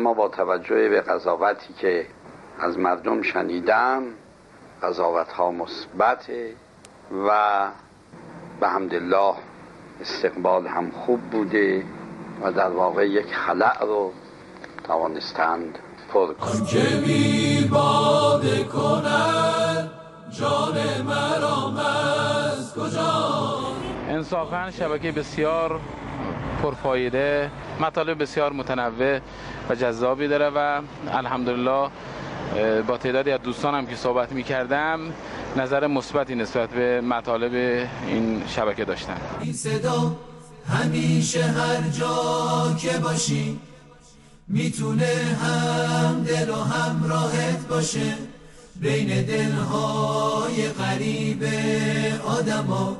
اما با توجه به قضاوتی که از مردم شنیدم قضاوت‌ها مثبته و به حمدالله استقبال هم خوب بوده و در واقع یک خلأ رو توانستند پر کنند. که بی باده کند جان مرام از کجا. انصافاً شبکه بسیار پرفایده، مطالب بسیار متنوع و جذابی داره و الحمدلله با تعدادی از دوستانم که صحبت می‌کردم نظر مثبتی نسبت به مطالب این شبکه داشتن. این صدا همیشه هر جا که باشی میتونه هم دل و هم راحت باشه، بین دلهای غریب آدما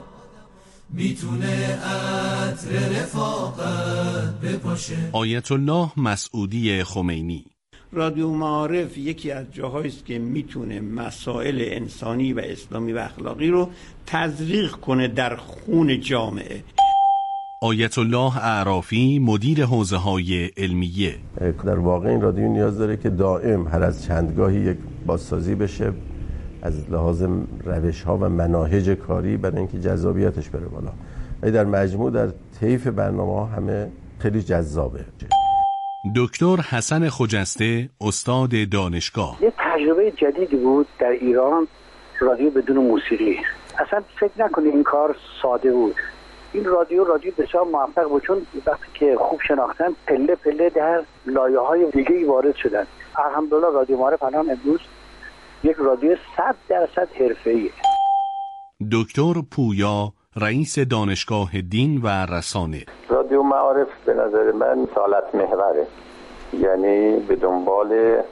میتونه عطر رفاقت بپاشه. آیت الله مسعودی خمینی. رادیو معارف یکی از جاهایی است که میتونه مسائل انسانی و اسلامی و اخلاقی رو تزریق کنه در خون جامعه. آیت الله اعرافی مدیر حوزه‌های علمیه. در واقع این رادیو نیاز داره که دائم هر از چندگاهی یک بازسازی بشه از لحاظ روش‌ها و مناهج کاری برای اینکه جذابیتش بره بالا. ولی در مجموع در طیف برنامه‌ها همه خیلی جذابه. دکتر حسن خجسته استاد دانشگاه. یه تجربه جدیدی بود در ایران، رادیو بدون موسیقی. اصلا فکر نکنید این کار ساده بود. این رادیو بسیار موفق بود، چون وقتی که خوب شناختن پله پله در لایه‌های دیگه‌ای وارد شدن. الحمدلله رادیو معارف الان امروز یک رادیو 100% حرفه‌ایه. دکتر پویا رئیس دانشگاه دین و رسانه. رادیو معارف به نظر من رسالت محوره، یعنی به دنبال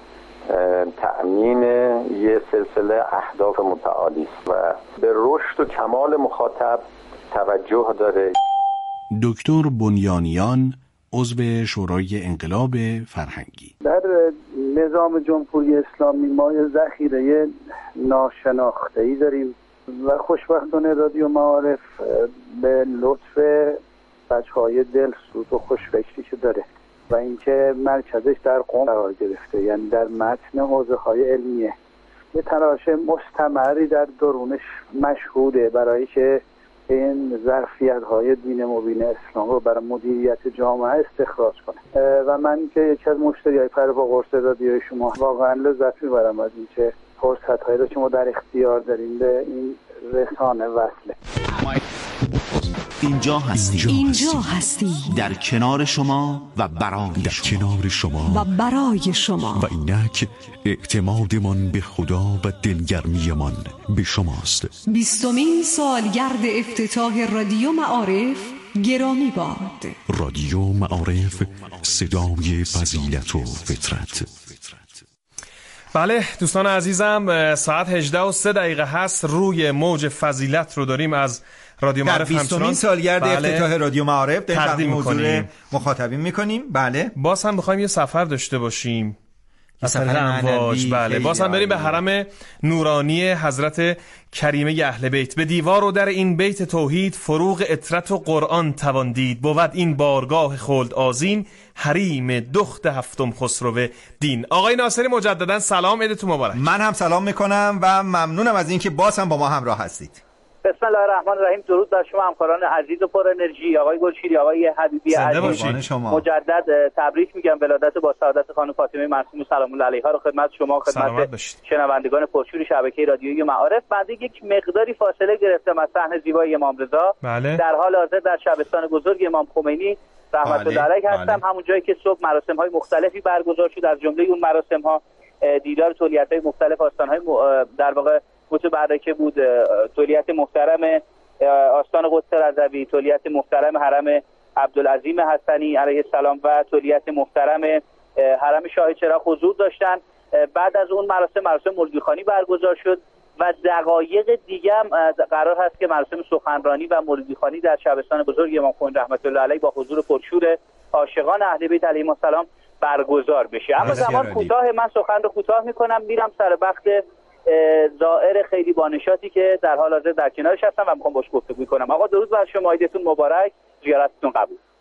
تأمین یه سلسله اهداف متعالی است و به رشد و کمال مخاطب توجه داره. دکتر بنیانیان عضو شورای انقلاب فرهنگی. در نظام جمهوری اسلامی ما یه ذخیره ناشناخته‌ای داریم و خوشبختانه رادیو معارف به لطف بچه‌های دلسوز و خوشفکریشو داره و اینکه مرکزش در قم قرار گرفته، یعنی در متن حوزه‌های علمیه. یه تلاش مستمری در درونش مشهوده برای که این ظرفیت‌های دین مبین اسلام رو برای مدیریت جامعه استخراج کنه و من که یکی از مشتریای پر با قرص رادیوی شما واقعا لذت می‌برم از اینکه فرصت‌هایی رو که ما در اختیار داریم به این رسانه وصله. اینجا هستی در کنار شما و برای شما و اینک اعتمادمان به خدا و دلگرمیمان به شماست. 20مین سالگرد افتتاح رادیو معارف گرامی باد. رادیو معارف، صدای فضیلت و فطرت. بله دوستان عزیزم، ساعت 18:03 هست. روی موج فضیلت رو داریم از رادیو معارف همچنان 20مین سالگرد افتتاح رادیو معارف تقدیم موضوع مخاطبین میکنیم. بله باز هم بخوایم یه سفر داشته باشیم، سفر امواج. بله باز هم بریم به حرم نورانی حضرت کریمه اهل بیت. به دیوار و در این بیت توحید فروغ اطرت و قرآن توان دید، بود این بارگاه خلد آذین حریم دخت هفتم خسرو دین. آقای ناصری مجددا سلام، عیدتون مبارک. من هم سلام میکنم و ممنونم از اینکه باز هم با ما همراه هستید. بسم الله الرحمن الرحیم. درود بر شما همکاران عزیز و پر انرژی، آقای گلشیری، آقای حبیبی عزیز. مجدد تبریک میگم ولادت با سعادت خانم فاطمه معصومه سلام الله علیها رو خدمت شما، خدمت شنوندگان پرشور شبکه رادیویی معارف. بعد یک مقداری فاصله گرفتم از صحنه زیبای امام رضا. در حال حاضر در شبستان بزرگ امام خمینی رحمت الله علیه هستم. همون جایی که صبح مراسم‌های مختلفی برگزار شد، از جمله اون مراسم‌ها دیدار تولیت‌های مختلف آستان‌های در واقع متبرکه بود. تولیت محترم آستان قدس رضوی، تولیت محترم حرم عبدالعظیم حسنی علیه السلام و تولیت محترم حرم شاه چراغ حضور داشتن. بعد از اون مراسم مولودیخوانی برگزار شد و دقایق دیگه هم قرار هست که مراسم سخنرانی و مولودیخوانی در شبستان بزرگ امام خمینی رحمت الله علیه با حضور پرشور عاشقان اهل بیت علیهم السلام برگزار بشه. اما زمان کوتاه، من سخن رو کوتاه میکنم، میرم سر بخت زائر خیلی بانشاتی که در حال حاضر در کنارش هستم و میخوام باش گفتگو کنم. آقا درود بر شما، عیدتون مبارک، زیارتتون قبول.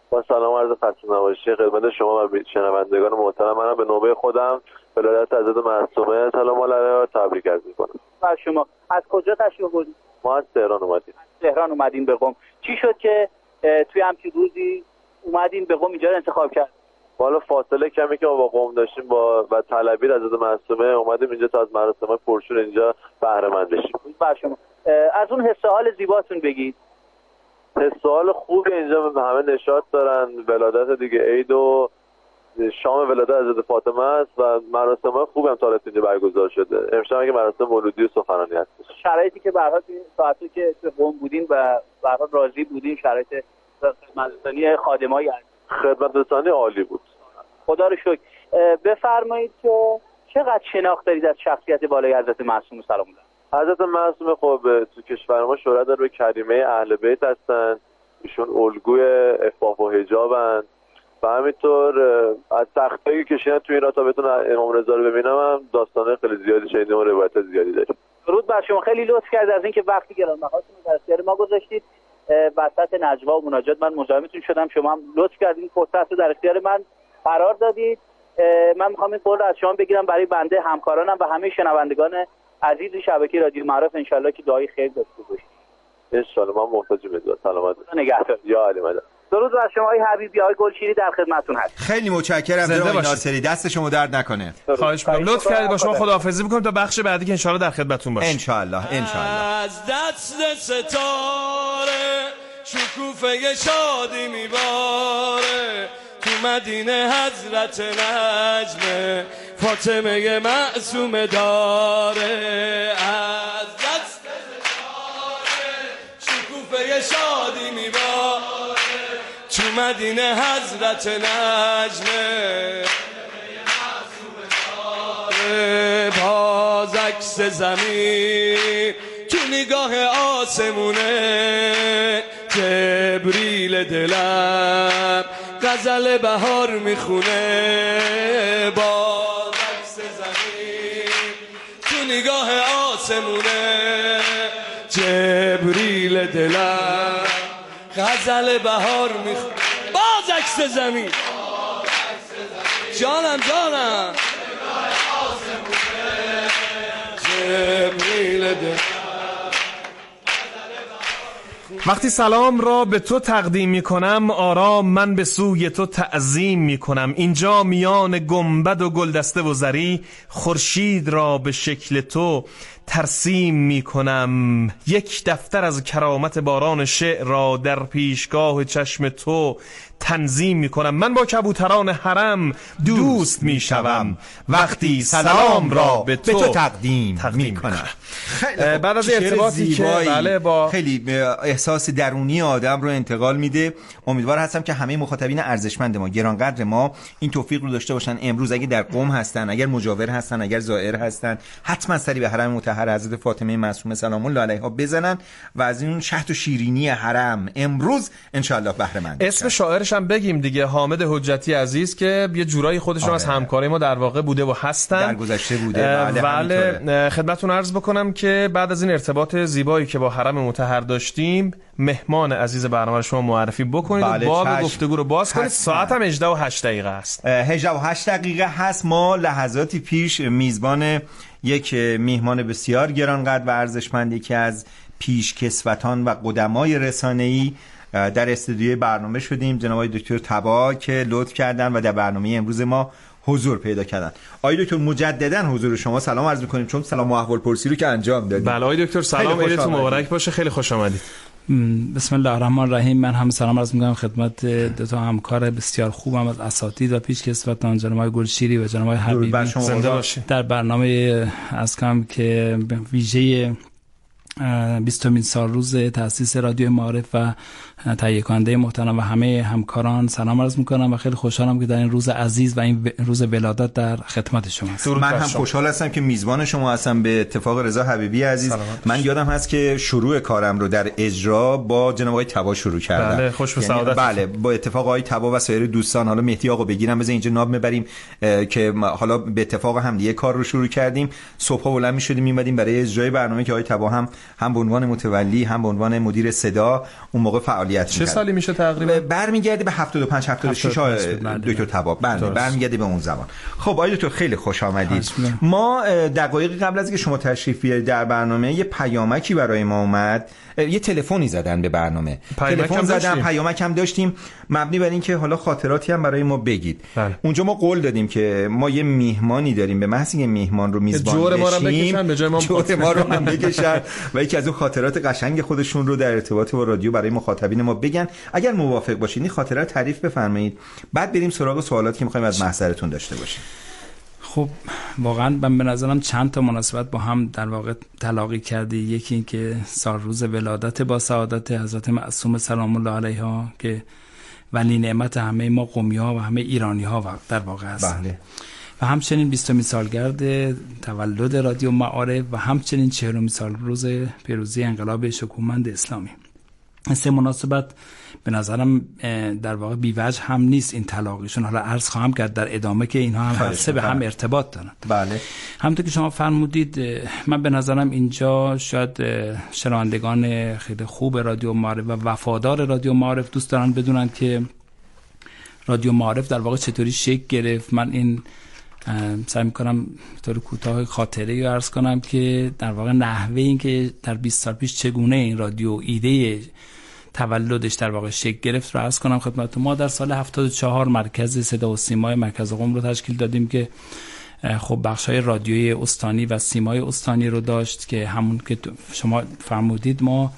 با سلام عرض خدمت نباشی خدمت شما و شنوندگان محترم. منم به نوبه خودم ولادت حضرت معصومه سلام علیها تبریک عرض می‌کنم. و شما از کجا تشریف آوردید؟ ما از تهران اومدیم. تهران اومدین به قم. چی شد که توی همچین روزی اومدین به قم اینجا رو انتخاب کرد؟ والا فاصله کمی که ما با قم داشتیم و طلبی حضرت معصومه اومدیم اینجا تا از مراسم پرشور اینجا بهره مند بشیم. و شما از اون حس حال زیباتون بگید. حس حال خوب اینجا همه نشاط دارن. ولادت دیگه عید و شام ولادت حضرت فاطمه است و مراسم خوب هم تا اینجا برگزار شده. امشب که مراسم مولودی و سخنرانی هست. شرایطی که به هر حال ساعتی که تو قم بودین و به هر حال راضی بودین، شرایط خدمترسانی خادمای خدمترسانی عالی بود. خدا رو شکر. بفرمایید که چقدر شناخت دارید از شخصیت بالای حضرت معصومه سلام الله؟ حضرت معصومه خب تو کشور ما شهرت داره به کریمه اهل بیت هستن. ایشون الگوی عفاف و حجابن و همینطور از سختایی که کشیدن تو ایران تا بتونن امام رضا رو ببینم هم داستانه خیلی زیادی شنیدیم و روایت زیادی داریم. درود بر شما. خیلی لطف کردید از اینکه وقتی گرانبهاتون رو در اختیار ما گذاشتید. وسط نجوا و مناجات من مزاحمتون شدم، شما هم لطف کردید فرصت رو در اختیار من قرار دادید. من میخوام این قول رو از شما بگیرم برای بنده، همکارانم و همه شنوندگان عزیز شبکه رادیو معارف انشالله که دعای خیر داشته باشید. انشالله ما محتاج به دعا. سلامت نگهدار. یا علی مدد. درود بر شما آقای حبیبی. آقای گلشیری در خدمتتون هست. خیلی متشکرم جناب ناصری، دست شما درد نکنه. خواهش می‌کنم لطف کردید با شما خداحافظی می‌کنم تا بخش بعدی که انشالله در خدمتتون باشیم. انشالله. از دست ستاره شکوفه شادی میباره، تو مدینه حضرت نجم فاطمه معصومه داره. از دست ستاره شکوفه شادی میباره، تو مدینه حضرت نجم باز عکس زمین تو نگاه آسمونه، جبریل دلم غزل بهار میخونه. باز عکس زمین تو نگاه آسمونه، جبریل دلم غزل بهار میخونه. باز عکس زمین جانم وقتی سلام را به تو تقدیم می کنم، آرام من به سوی تو تعظیم می کنم. اینجا میان گنبد و گلدسته و زری، خورشید را به شکل تو ترسیم می کنم. یک دفتر از کرامت باران شعر را در پیشگاه چشم تو تنظیم می کنم. من با کبوتران حرم دوست می شوم وقتی سلام را به تو تقدیم می کنم. بعد از ارتباطی که بله با خیلی احساس درونی آدم رو انتقال میده. امیدوار هستم که همه مخاطبین ارزشمند ما، گرانقدر ما، این توفیق رو داشته باشن امروز اگه در قم هستن، اگر مجاور هستن، اگر زائر هستن، حتما سری به حرم مطهر حضرت فاطمه معصومه سلام الله علیها بزنن و از این شهد و شیرینی حرم امروز ان شاء الله بهره مند. اسم شاعرش هم بگیم دیگه، حامد حجتی عزیز که یه جورایی خودشون از همکاری ما در واقع بوده و هستن، در گذشته بوده. بله خدمتتون عرض بکنم که بعد از این ارتباط زیبایی که با حرم مطهر داشتیم، مهمان عزیز برنامه شما معرفی بکنید و باب گفتگو رو باز کنید. ساعت هم 18:08 است. 18:08 هست. ما لحظاتی پیش میزبان یک میهمان بسیار گرانقدر و ارزشمندی که از پیشکسوتان و قدمای رسانه‌ای در استودیوی برنامه شدیم، جناب دکتر تبا که لطف کردن و در برنامه امروز ما حضور پیدا کردن. آقای دکتر مجددا حضور شما سلام عرض می‌کنیم، چون سلام و احوالپرسی رو که انجام دادید. بله آقای دکتر سلام، عیدتون مبارک باشه، خیلی خوش آمدید. بسم الله الرحمن الرحیم. من هم سلام عرض می‌کنم خدمت دو تا همکار بسیار خوبم از اساتید و پیشکسوتان، جناب گلشیری و جناب حبیبی. زنده باشید. در برنامه از کم که ویژه 20مین سال روز تأسیس رادیو معارف و تهیه کننده محترم و همه همکاران سلام عرض میکنم و خیلی خوشحالم که در این روز عزیز و این روز ولادت در خدمت شما هستم. من هم خوشحال هستم که میزبان شما هستم به اتفاق رضا حبیبی عزیز. من یادم هست که شروع کارم رو در اجرا با جناب آقای تبا شروع کردم. بله خوش به سعادت. بله با اتفاق آقای تبا و سایر دوستان، حالا مهدی آقا بگیرم بزن اینجا ناب میبریم که حالا به اتفاق هم دیگه کار رو شروع کردیم. صبحا بلند میشدیم میمدیم برای اجرای برنامه که آقای تبا هم هم به عنوان متولی هم به عنوان مدیر صدا اون موقع فعالیت می‌کرد. چه سالی میشه تقریبا؟ برمیگرده به 75 76 دکتر طباب. برمیگرده به اون زمان. خب آقای دکتر خیلی خوش آمدید. ما دقایقی قبل از اینکه شما تشریف بیارید در برنامه یه پیامکی برای ما اومد، یه تلفنی زدن به برنامه، تلفن زدن، پیامک هم داشتیم، مبنی بر اینکه حالا خاطراتی هم برای ما بگید. اونجا ما قول دادیم که ما یه میهمانی داریم، به محض اینکه میهمان رو میزبان بشیم جور ما رو هم بکشن و یکی از اون خاطرات قشنگ خودشون رو در ارتباط با رادیو برای مخاطبین ما بگن. اگر موافق باشید این خاطره رو تعریف بفرمایید، بعد بریم سراغ سوالاتی که می‌خوایم از محضرتون داشته باشیم. خب واقعا من به نظرم چند تا مناسبت با هم در واقع تلاقی کرده. یکی این که سالروز ولادت با سعادت حضرت معصوم سلام الله علیها که ولی نعمت همه ما قمی‌ها و همه ایرانی‌ها در واقع است. بله. و همچنین 20مین سالگرد تولد رادیو معارف و همچنین 40مین سالروز پیروزی انقلاب شکوهمند اسلامی. این سه مناسبت به نظرم در واقع بی‌وجه هم نیست این تلاقیشون. حالا عرض خواهم کرد در ادامه که اینها هم هر سه به هم ارتباط دارن. بله. همونطور که شما فرمودید، من به نظرم اینجا شاید شنوندگان خیلی خوب رادیو معارف و وفادار رادیو معارف دوست دارن بدونن که رادیو معارف در واقع چطوری شکل گرفت. من این سعی می‌کنم به طور کوتاه خاطره‌ای عرض کنم که در واقع نحوه این که در 20 سال پیش چگونه این رادیو ایده تولدش در واقع شکل گرفت رو عرض کنم خدمتتون. ما در سال 74 مرکز صدا و سیمای مرکز قم رو تشکیل دادیم که خب بخش‌های رادیویی استانی و سیمای استانی رو داشت که همون که شما فرمودید ما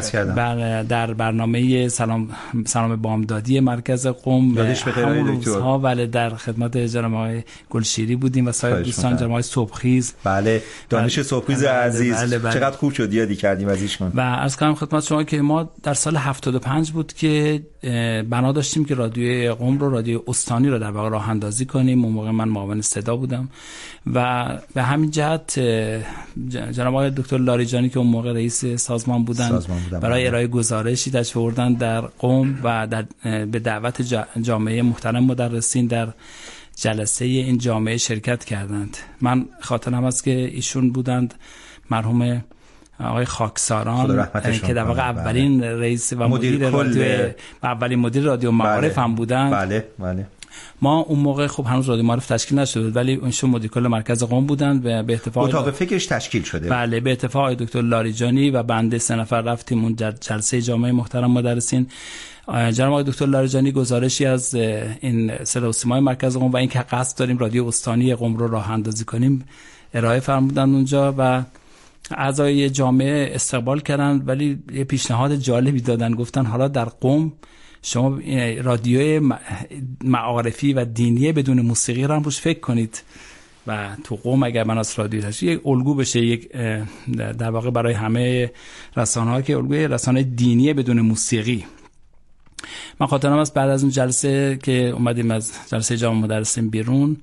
در برنامه سلام بامدادی مرکز قم همون روزها ولی در خدمت جناب آقای گلشیری بودیم و سایر دوستان، جناب آقای صبحخیز. بله، دانش صبحخیز عزیز. چقدر خوب شد یادی کردیم از ایشون. و عرض کنم خدمت شما که ما در سال 75 بود که بنا داشتیم که رادیوی قم رو، رادیو استانی رو در واقع راه اندازی کنیم. اون موقع من معاون صدا بودم و به همین جهت جناب آقای دکتر لاریجانی که اون موقع رئیس سازمان بودن برای ارائه گزارشی تشریف آوردن در قم و به دعوت جامعه محترم مدرسین در جلسه این جامعه شرکت کردند. من خاطرم است که ایشون بودند مرحوم آقای خاکساران که در واقع اولین رئیس و مدیر رادیو و اولین مدیر رادیو معارف هم بودند. بله بله. ما اون موقع خب هنوز رادیو معارف تشکیل نشده بود ولی اونشون مدیر کل مرکز قم بودن و به اتفاق اتاق فکرش تشکیل شده. بله، به اتفاق آقای دکتر لاریجانی و بنده 3 نفر رفتیم اون جلسه جامعه محترم مدرسین. جناب آقای دکتر لاریجانی گزارشی از این صدا و سیمای مرکز قم و اینکه قصد داریم رادیو استانی قم رو راه اندازی کنیم ارائه فرمودن اونجا و اعضای جامعه استقبال کردن، ولی یه پیشنهاد جالبی دادن. گفتن حالا در قم شما رادیوی معارفی و دینی بدون موسیقی رو هم روش فکر کنید و تو قم اگر مناس رادیو تشکیل یک الگو بشه، یک در واقع برای همه رسانه‌ها که الگوی رسانه دینی بدون موسیقی. من خاطرم است بعد از اون جلسه که اومدیم از جلسه جامعه مدرسین بیرون،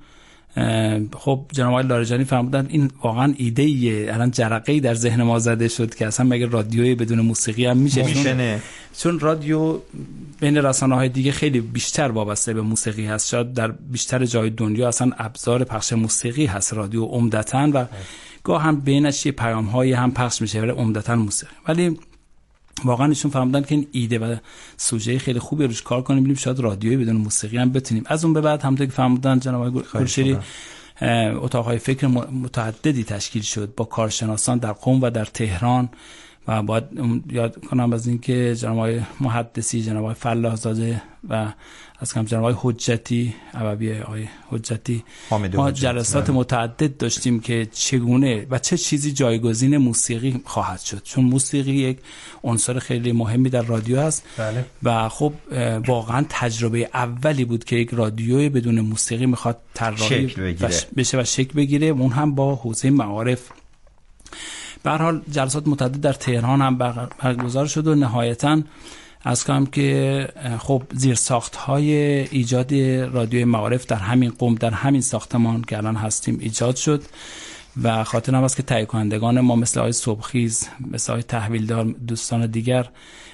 خب جناب آقای لاریجانی فرمودن این واقعا ایده ایه، الان جرقه‌ای در ذهن ما زده شد که اصلا مگه رادیوی بدون موسیقی هم میشه؟ چون رادیو بین رسانه‌های دیگه خیلی بیشتر وابسته به موسیقی هست. شاید در بیشتر جای دنیا اصلا ابزار پخش موسیقی هست رادیو عمدتاً و گاه هم بینش یه پیام‌هایی هم پخش میشه ولی عمدتاً موسیقی. ولی واقعا ایشون فهمیدن که این ایده و سوژه خیلی خوبی روش کار کنیم، ببینیم شاید رادیویی بدون موسیقی هم بتونیم. از اون به بعد همونطور که فهمیدن جناب آقای گلشیری اتاق‌های فکر متعددی تشکیل شد با کارشناسان در قم و در تهران و باید یاد کنم از این که جناب آقای محدثی، جناب آقای فلاح زاده و از کم جناب آقای حجتی، عبوی آقای حجتی، ما جلسات متعدد داشتیم که چگونه و چه چیزی جایگزین موسیقی خواهد شد، چون موسیقی یک عنصر خیلی مهمی در رادیو است. بله. و خب واقعا تجربه اولی بود که یک رادیوی بدون موسیقی میخواد طراحی بشه و شکل بگیره، اون هم با حوزه معارف. به هر حال جلسات متعدد در تهران هم برگزار شد و نهایتاً از کنم که خب زیرساخت‌های ایجاد رادیوی معارف در همین قم، در همین ساختمان که الان هستیم ایجاد شد و خاطرم است که تهیه کنندگان ما مثل آقای صبحخیز، مثل آقای تحویلدار، دوستان دیگر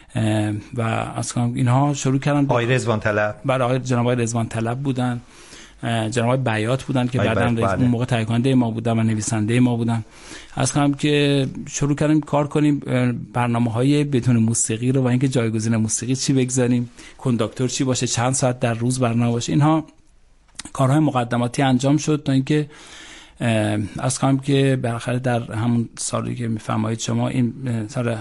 و از کنم اینها شروع کردن. آقای رضوان طلب، برای آقای جناب آقای رضوان طلب بودن جناب بیات بودن که بعداً اون موقع تهیه کننده ما بودن و نویسنده ما بودن. از کنم که شروع کردیم کار کنیم برنامه‌های بدون موسیقی رو و اینکه جایگزین موسیقی چی بگذاریم، کنداکتور چی باشه، چند ساعت در روز برنامه باشه. اینها کارهای مقدماتی انجام شد تا اینکه از کنم که بالاخره در همون سالی که میفرمایید شما، این سال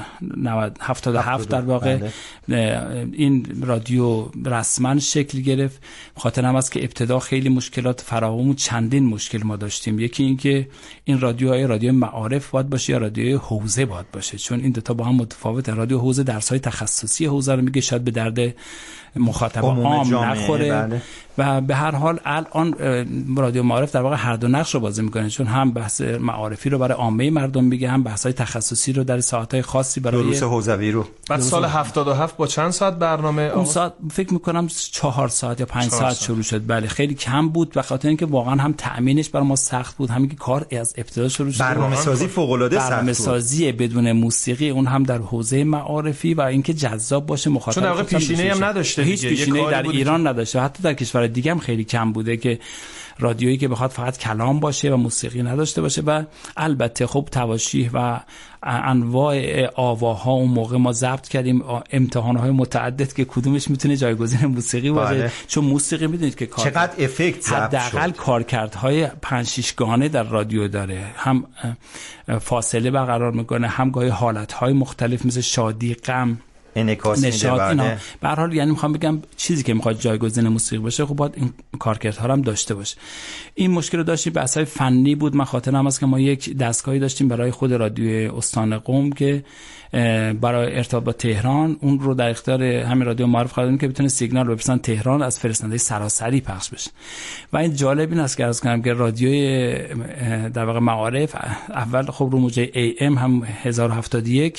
77 در واقع این رادیو رسما شکل گرفت. خاطر هم است که ابتدا خیلی مشکلات فراوان و چندین مشکل ما داشتیم. یکی این که این رادیو معارف باید باشه یا رادیو حوزه باید باشه، چون این دو تا با هم متفاوته. رادیو حوزه درس‌های تخصصی حوزه رو میگه، شاید به درد مخاطب عام نخوره. بله. و به هر حال الان رادیو معارف در واقع هر دو نقش رو بازی میکنه، چون هم بحث معارفی رو برای عامه مردم میگه، هم بحث‌های تخصصی رو در ساعت‌های خاصی برای دروس حوزوی رو. بعد سال 77 با چند ساعت برنامه؟ اون ساعت فکر میکنم 4 ساعت یا 5 ساعت شروع شد. بله خیلی کم بود و خاطر اینکه واقعا هم تأمینش برای ما سخت بود، همین که کار از ابتدا شروع شد. برنامه‌سازی فوق‌العاده سخت بود. برنامه‌سازی بدون موسیقی، اون هم در حوزه معارفی و اینکه جذاب باشه مخاطب. چون در واقع پیشینه‌ای هم نداشته، هیچ پیشینه‌ای در ایران نداشته، حتی در کشور دیگه هم خیلی کم بوده که رادیویی که بخواد فقط کلام باشه و موسیقی نداشته باشه. و البته خب تواشیح و انواع آواها اون موقع ما ضبط کردیم، امتحان‌های متعدد که کدومش میتونه جایگزین موسیقی باشه. بله. چون موسیقی میدونید که چقدر افکت ضبط شد، حداقل کارکردهای 5-6 گانه در رادیو داره، هم فاصله برقرار میکنه، هم گاهی حالت‌های مختلف مثل شادی، غم، انعکاس میده. به هر حال یعنی میخوام بگم چیزی که میخواد جایگزین موسیقی باشه خب باید این کارکردها هم داشته باشه. این مشکل رو داشتیم، بحث‌های فنی بود. من خاطرم هست که ما یک دستگاهی داشتیم برای خود رادیو استان قم که برای ارتباط با تهران، اون رو در اختیار همین رادیو معارف قرار دادیم که بتونه سیگنال رو بفرستن تهران، از فرستنده سراسری پخش بشه. و این جالب این است که عرض کنم که رادیوی در واقع معارف اول خب رو موجه AM هم 1071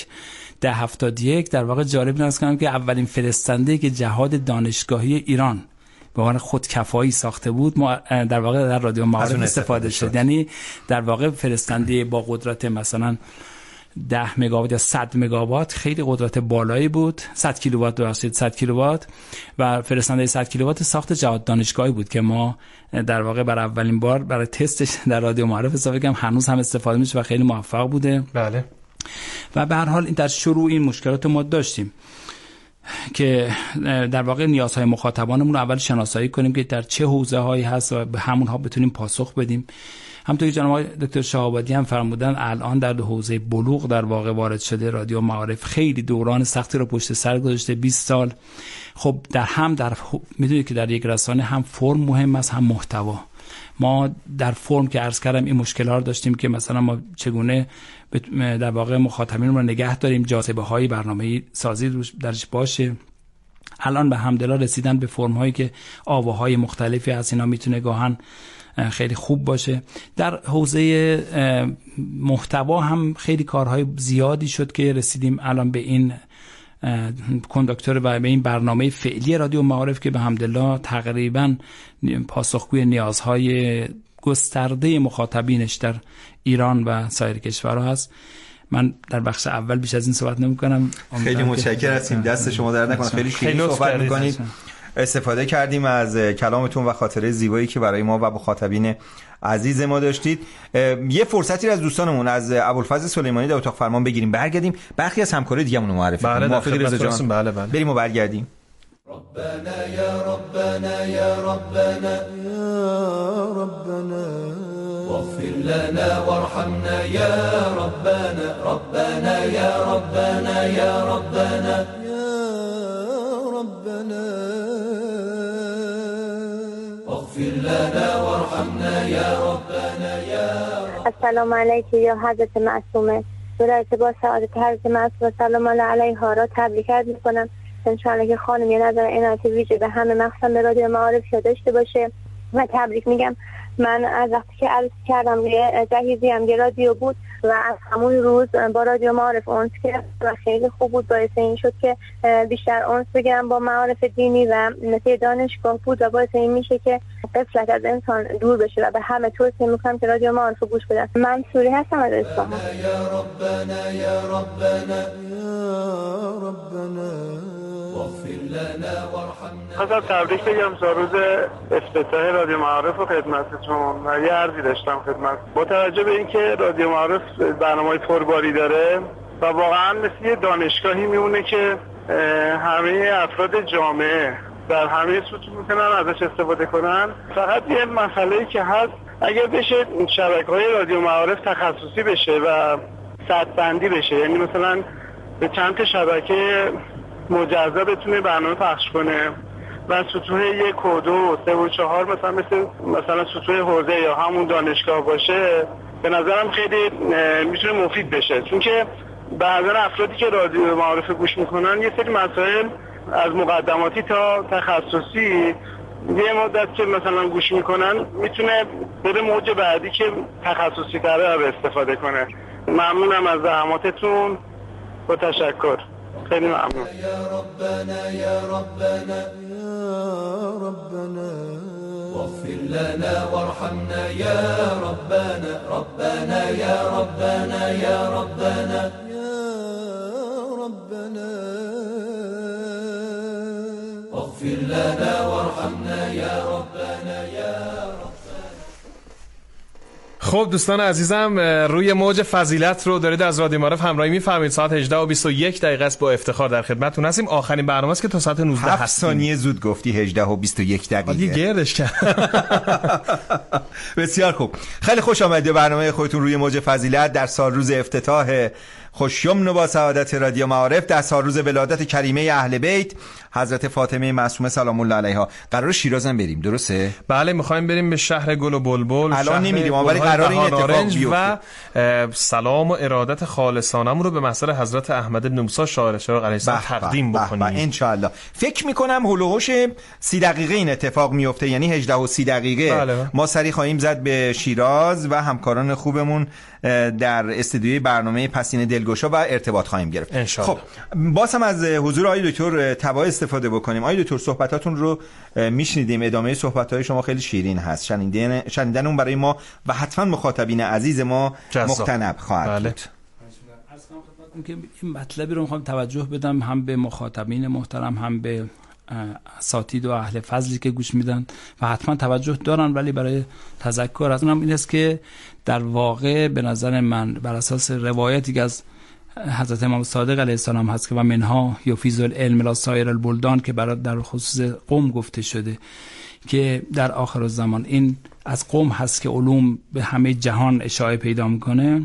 در واقع جالب است که اولین فرستنده که جهاد دانشگاهی ایران به عنوان خودکفایی ساخته بود ما در واقع در رادیو معارف استفاده شد. یعنی در واقع فرستنده با قدرت مثلا 10 مگاوات یا 100 مگاوات، خیلی قدرت بالایی بود. 100 کیلووات 100 کیلووات و فرستنده 100 کیلووات ساخت جهاد دانشگاهی بود که ما در واقع برای اولین بار برای تستش در رادیو معارف استفاده کردیم. هنوز هم استفاده میشه و خیلی موفق بوده. بله. و به هر حال این در شروع این مشکلات ما داشتیم که در واقع نیازهای مخاطبانمون رو اول شناسایی کنیم که در چه حوزه‌هایی هست و به همونها بتونیم پاسخ بدیم. همونطور که جناب دکتر شهابادی هم فرمودن الان در حوزه بلوغ در واقع وارد شده رادیو معارف، خیلی دوران سختی رو پشت سر گذاشته، 20 سال. خب میدونید که در یک رسانه هم فرم مهم است هم محتوا. ما در فرم که عرض کردم این مشکل‌ها رو داشتیم که مثلا ما چگونه در واقع مخاطبین رو نگه داریم، جاذبه‌های برنامه‌ای سازی درش باشه. الان به حمدالله رسیدن به فرم‌هایی که آواهای مختلفی از اینا میتونه گاهن خیلی خوب باشه. در حوزه محتوا هم خیلی کارهای زیادی شد که رسیدیم الان به این کنداکتور و به این برنامه فعلی رادیو معارف که به حمدالله تقریبا پاسخگوی نیازهای گسترده مخاطبینش در ایران و سایر کشورها هست. من در بخش اول بیش از این صحبت نمی‌کنم. خیلی متشکرم هستیم، دست شما درد نکنه، خیلی شیرین صحبت می‌کنید. استفاده کردیم از کلامتون و خاطره زیبایی که برای ما و مخاطبین عزیز ما داشتید. یه فرصتی از دوستانمون از ابوالفضل سلیمانی در اتاق فرمان بگیریم، برگردیم برخی از همکارای دیگه‌مون رو معرفی کنیم. موافقی رضا جان؟ بله. بریم و برگردیم. ربنا یا ربنا یا ربنا یا ربنا واغفر لنا وارحمنا یا ربنا ربنا یا ربنا یا ربنا اغفر لنا وارحمنا یا ربنا یا ربنا. السلام علیکم یا حضرت معصومه، ولایت با سعادت حضرت معصومه سلام الله علیها را تبریک میکنم. انشاءالله که خانم یه نظر عنایت ویژه به همه مخصوصا به رادیو معارف داشته باشه و تبریک میگم. من از وقتی که عرض کردم یه جهیزی هم یه رادیو بود و از همون روز با رادیو معارف اونس کردم و خیلی خوب بود. باعث این شد که بیشتر اونس بگیرم با معارف دینی و مثل دانشگاه بود و باعث این میشه که غفلت از انسان دور بشه و به همه توصیه میکنم که رادیو معارف گوش بدن. من سوری هستم از اصفهان. یا ربنا یا ربنا یا ربنا واغفر خواستم تبریک بگم تا روز افتتاح رادیو معارف و خدمتتون و یه عرضی داشتم خدمت. با توجه به اینکه رادیو معارف برنامه‌های پرباری داره و واقعا مثل یه دانشگاهی میمونه که همه افراد جامعه در همه سطوح میتونن ازش استفاده کنن. فقط یه مسئله‌ای که هست، اگر بشه شبکه‌های رادیو معارف تخصصی بشه و سطح بندی بشه، یعنی مثلا به چند تا شبکه مجزا بتونه برنامه پخش کنه و سطوح 1 و 2 و 3 و 4 مثلا سطوح حوزه یا همون دانشگاه باشه، به نظرم خیلی میتونه مفید بشه. چون که بعضا افرادی که رادیو معارف گوش میکنن یه سری مسائل از مقدماتی تا تخصصی یه مدت که مثلا گوش میکنن میتونه بره موج بعدی که تخصصی تره استفاده کنه. ممنونم از زحماتتون و تشکر. خیلی ممنون. یا ربنا یا ربنا یا ربنا واغفر لنا وارحمنا یا ربنا ربنا یا ربنا یا ربنا یا ربنا واغفر لنا وارحمنا یا ربنا یا خب دوستان عزیزم، روی موج فضیلت رو دارید از رادیو معارف همراهی می‌فرمایید. ساعت 18:21 است. با افتخار در خدمتتون هستیم. آخرین برنامه است که تا ساعت 19 هست. 7 ثانیه زود گفتی 18:21 دیگه گردش کرد. بسیار خوب. خیلی خوش آمدید برنامه خودتون روی موج فضیلت در سال روز افتتاح خوشیمن با سعادت رادیو معارف، در سال روز ولادت کریمه اهل بیت حضرت فاطمه معصومه سلام الله علیها. قرار شیراز هم بریم، درسته؟ بله، می‌خوایم بریم به شهر گل و بلبل. الان نمی‌ریم ولی قرار این اتفاق بیفته و سلام و ارادت خالصانه‌مون رو به محضر حضرت احمد بن موسی شاعر شرق علیه السلام تقدیم بکنیم ان شاء الله. فکر می‌کنم هولوش 30 دقیقه این اتفاق میفته، یعنی 18:30 بله. ما سری خواهیم زد به شیراز و همکاران خوبمون در استودیوی برنامه پسین دلگشا و ارتباط خواهیم گرفت. خب باز هم از حضور آقای دکتر تبا استفاده بکنیم. آقای دکتر صحبتاتون رو میشنیدیم، ادامه صحبت‌های شما خیلی شیرین هست، شنیدن اون برای ما و حتما مخاطبین عزیز ما مقتنع خواهد بود. که این مطلبی رو میخوام توجه بدم هم به مخاطبین محترم هم به اساتید و اهل فضلی که گوش میدن و حتما توجه دارن، ولی برای تذکر از اونم این است که در واقع به نظر من بر اساس روایتی که از حضرت امام صادق علیه السلام هست که و منها یفیض العلم الی سایر البلدان که برای در خصوص قوم گفته شده که در آخر الزمان این از قوم هست که علوم به همه جهان اشاعه پیدا میکنه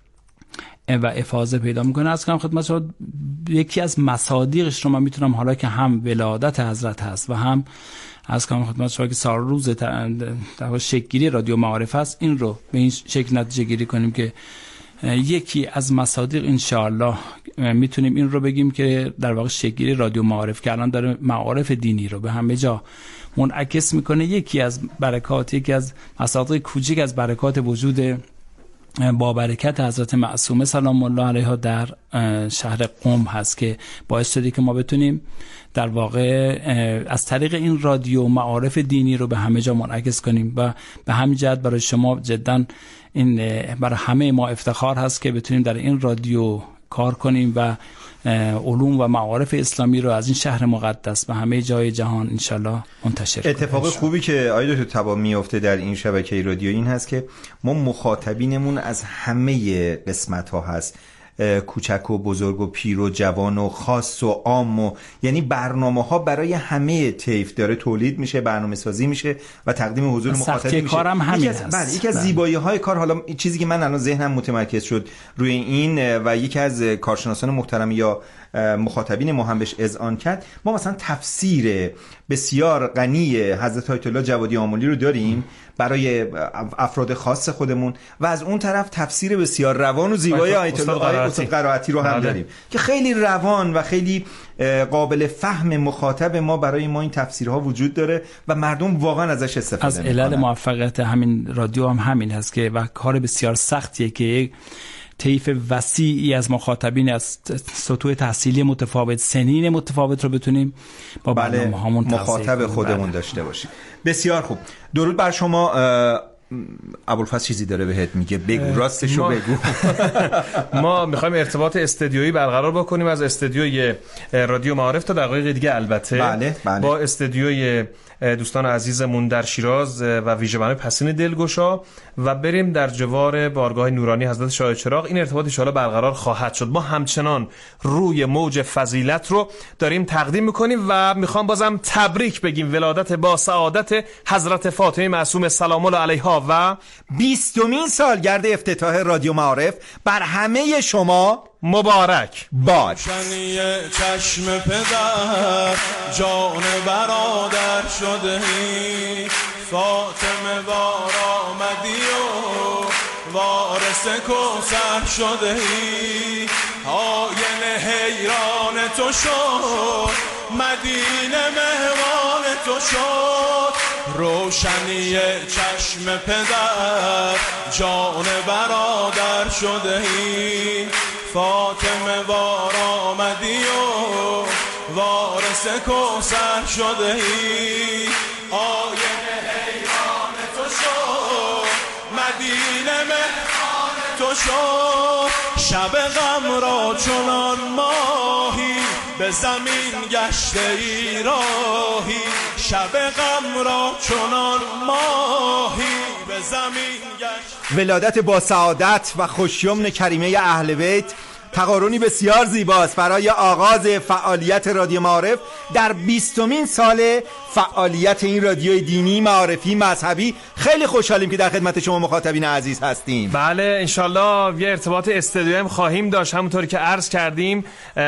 و افاضه پیدا میکنه. از کنم خدمت شما یکی از مصادیقش رو من میتونم، حالا که هم ولادت حضرت هست و هم از کنم خدمت شما که سال روز در شکل‌گیری رادیو معارف هست، این رو به این شکل نتیجه گیری کنیم که یکی از مصادیق انشاءالله میتونیم این رو بگیم که در واقع شکل‌گیری رادیو معارف که الان داره معارف دینی رو به همه جا منعکس میکنه، یکی از برکات، یکی از مصادیق کوچک از برکات وجود با برکت حضرت معصومه سلام الله علیها در شهر قم هست که باعث شده که ما بتونیم در واقع از طریق این رادیو معارف دینی رو به همه جا منعکس کنیم و به همین جهت برای شما جدا این برای همه ما افتخار هست که بتونیم در این رادیو کار کنیم و علوم و معارف اسلامی رو از این شهر مقدس به همه جای جهان انشالله منتشر کنیم. اتفاق خوبی که آقای دکتر تبا میفته در این شبکه رادیو این هست که ما مخاطبینمون از همه قسمت ها هست، کوچک و بزرگ و پیر و جوان و خاص و عام و یعنی برنامه ها برای همه طیف داره تولید میشه، برنامه سازی میشه و تقدیم حضور مخاطب میشه. کارم همین هست. بله، یکی از زیبایی های کار، حالا چیزی که من الان ذهنم متمرکز شد روی این و یکی از کارشناسان محترم یا مخاطبین ما هم بهش اذعان کرد، ما مثلا تفسیر بسیار غنی حضرت آیت الله جوادی آملی رو داریم برای افراد خاص خودمون و از اون طرف تفسیر بسیار روان و زیبای آیت الله استاد قرائتی رو هم داریم که خیلی روان و خیلی قابل فهم مخاطب ما. برای ما این تفسیرها وجود داره و مردم واقعا ازش استفاده میکنن. از علل موفقیت همین رادیو هم همین هست که و کار بسیار سختیه که طیف وسیعی از مخاطبین از سطوح تحصیلی متفاوت، سنین متفاوت رو بتونیم با برنامه هامون مخاطب خودمون داشته باشیم. بسیار خوب. درود بر شما ابوالفضل چیزی داره بهت میگه، بگو راستشو بگو. ما میخوایم ارتباط استودیویی برقرار بکنیم از استودیوی رادیو معارف تا دقایق دیگه، البته بله. با استودیوی دوستان عزیزمون در شیراز و ویژه برنامه پسین دلگشا و بریم در جوار بارگاه نورانی حضرت شاه چراغ. این ارتباط ان شاءالله برقرار خواهد شد. ما همچنان روی موج فضیلت رو داریم تقدیم میکنیم و میخوام بازم تبریک بگیم ولادت با سعادت حضرت فاطمه معصومه سلام الله علیها و 20مین سالگرد افتتاح رادیو معارف بر همه شما مبارک باد. روشنی چشم پدر جان برادر شده ای، فاطمه وار آمدی و وارث کوثر شده ای، آینه حیران تو شد، مدینه مهمان تو شد، روشنی چشم پدر جان برادر شده ای، فاطمه وار آمدی و وارث کوثر شده ای، آینه حیران تو شد، مدینه مهمان تو شد، شب غم را چنان ماهی به زمین گشته ای راهی، شب غم را چنان ماهی به زمین گشته. ولادت با سعادت و خوشیمن کریمه اهل بیت تقارنی بسیار زیباست برای آغاز فعالیت رادیو معارف در 20مین سال فعالیت این رادیوی دینی، معارفی، مذهبی. خیلی خوشحالیم که در خدمت شما مخاطبین عزیز هستیم. بله انشالله یه ارتباط استودیویی هم خواهیم داشت، همونطوری که عرض کردیم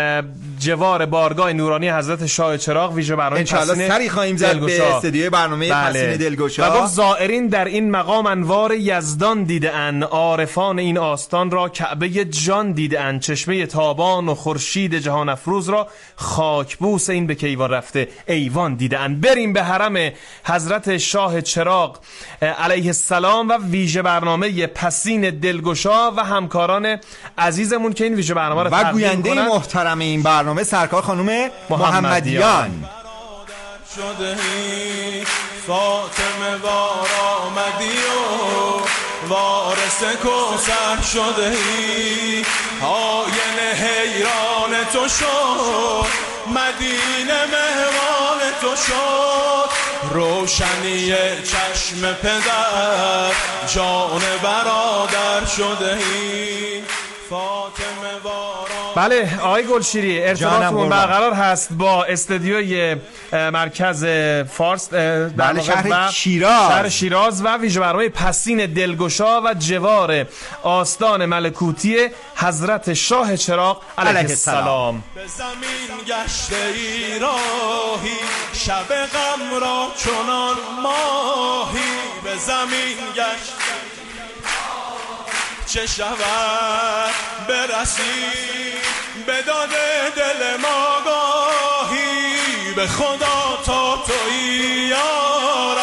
جوار بارگاه نورانی حضرت شاه چراغ، ویژه برنامه انشالله سری خواهیم زد به استودیوی برنامه پسین دلگشا. و گفت زائرین در این مقام انوار یزدان دیده اند، عارفان این آستان را کعبه جان دیده اند، چشمه تابان و خورشید جهان افروز را خاکبوس این به کیوان رفته ایوان دیده اند. بریم به حرم حضرت شاه چراغ علیه السلام و ویژه برنامه پسین دلگشا و همکاران عزیزمون که این ویژه برنامه رو و گوینده محترم این برنامه سرکار خانم محمدیان. فاطمه وار آمدی و وارث کوثر شده ای، آینه حیران تو شد، مدینه مهمان تو شد، روشنی چشم پدر جان برادر شده ای، فاطمه وار. بله آقای گلشیری ارتباطمون برقرار هست با استودیوی مرکز فارس در شهر شیراز و ویژه برنامه پسین دلگشا و جوار آستان ملکوتی حضرت شاه چراغ علیه السلام. به زمین گشته ای راهی، شب غم را چنان ماهی به زمین گشته، چه شود برسی به داد دل ما گاهی، به خدا تا تویی یارم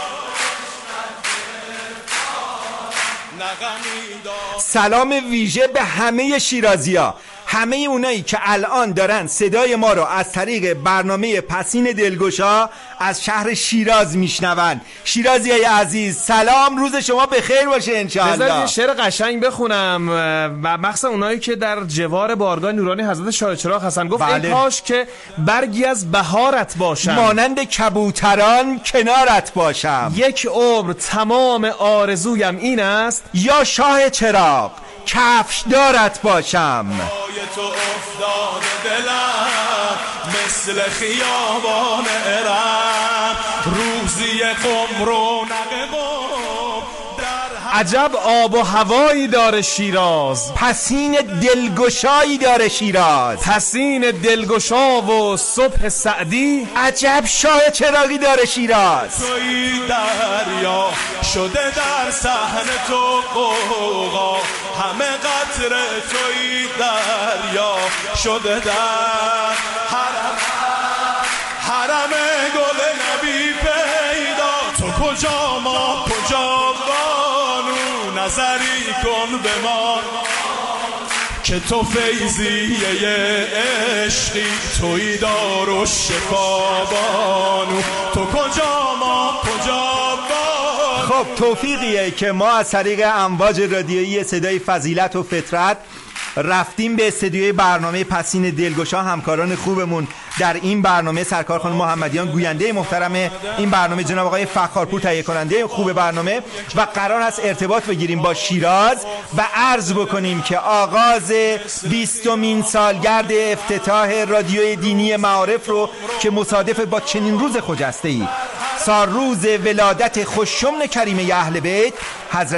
سلام ویژه به همه شیرازی‌ها، همه اونایی که الان دارن صدای ما رو از طریق برنامه پسین دلگشا از شهر شیراز میشنون. شیرازیای عزیز سلام، روز شما بخیر باشه انشاءالله. بذارید یه شعر قشنگ بخونم و مخصوصا اونایی که در جوار بارگاه نورانی حضرت شاه چراغ هستن. گفت ای کاش که برگی از بهارت باشم، مانند کبوتران کنارت باشم، یک عمر تمام آرزویم این است یا شاه چراغ کفش دارت باشم. تو افتاد دلم مثل خیابان ارم، روزی قم رو نقم عجب آب و هوایی داره شیراز، پسین دلگشایی داره شیراز، پسین دلگشا و صبح سعدی عجب شاه چراغی داره شیراز. توی دریا شده در صحن تو قوقا، همه قطره توی دریا شده در حرم گل نبی پیدا، تو کجا ما کجا نظری کن به ما که تو فیضیه عشقی، توی دار و شفا بانو، تو کجا ما کجا بانو. خب توفیقیه که ما از طریق امواج رادیویی صدای فضیلت و فطرت رفتیم به استودیوی برنامه پسین دلگشا. همکاران خوبمون در این برنامه سرکار خانم محمدیان گوینده محترم این برنامه، جناب آقای فخارپور تهیه کننده خوب برنامه، و قرار است ارتباط بگیریم با شیراز و عرض بکنیم که آغاز 20مین سالگرد افتتاح رادیوی دینی معارف رو که مصادف با چنین روز خجسته‌ای، سالروز ولادت خوش‌شمن کریمه اهل بیت حضرت